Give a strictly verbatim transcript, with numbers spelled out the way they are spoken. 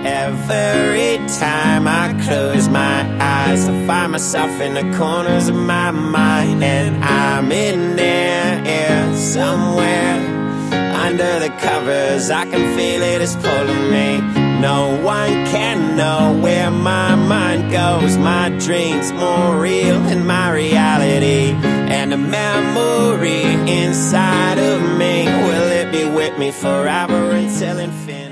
Every time I close my eyes, I find myself in the corners of my mind, and I'm in there, yeah, somewhere under the covers. I can feel it, it's pulling me. No one can know where my mind goes. My dreams more real than my reality, and the memory inside of me, will it be with me forever until infinity?